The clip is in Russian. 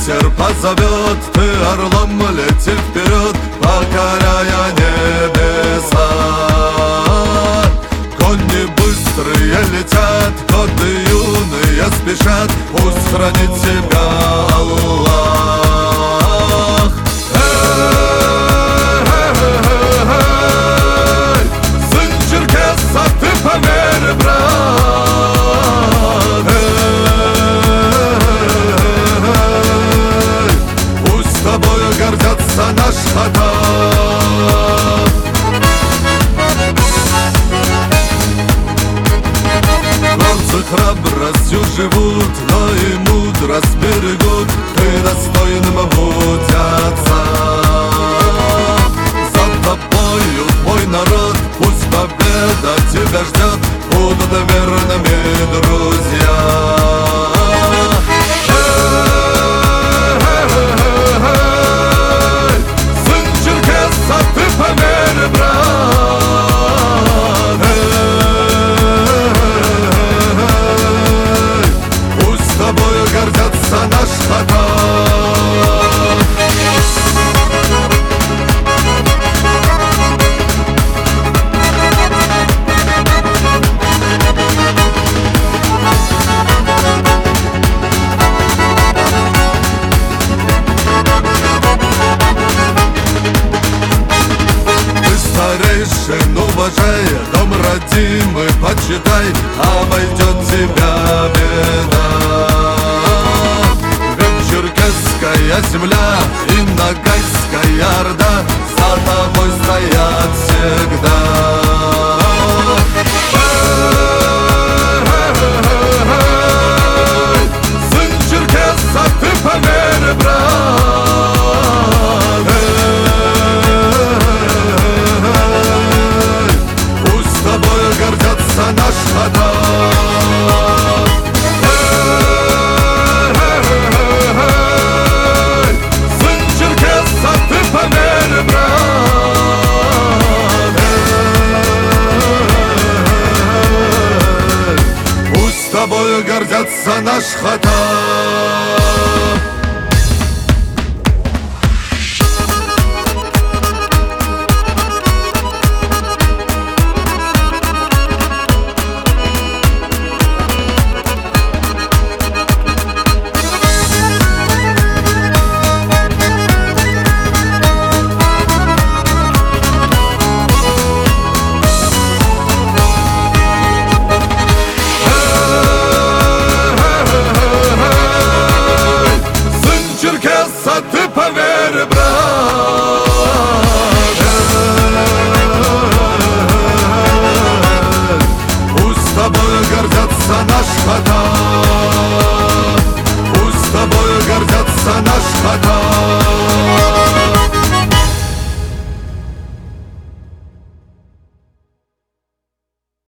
ветер позовет, ты орлом лети вперед, покоряя небеса. Кони быстрые летят, годы юные спешат, пусть хранит тебя Аллах. Сын черкеса, ты поверь, брат, пусть тобою гордятся наш Хатаб. Горцы храбростью живут, но и мудрость берегут, ты достойным будь отца. За тобою твой народ, пусть победа тебя ждет, будут верными друзья. Сын черкеса, ты поверь, брат, пусть тобою гордятся наш Хатаб. Старейшин уважай, дом родимый почитай, обойдет тебя беда. Ведь черкесская земля и Ногайская Орда за тобой стоят всегда. Сын черкеса, ты поверь, брат, пусть тобою гордятся наш Хатаб. Сын черкеса, ты поверь, брат, пусть тобою гордятся наш Хатаб. Ты поверь, брат, пусть тобою гордятся наш Хатаб, пусть тобою гордятся наш Хатаб.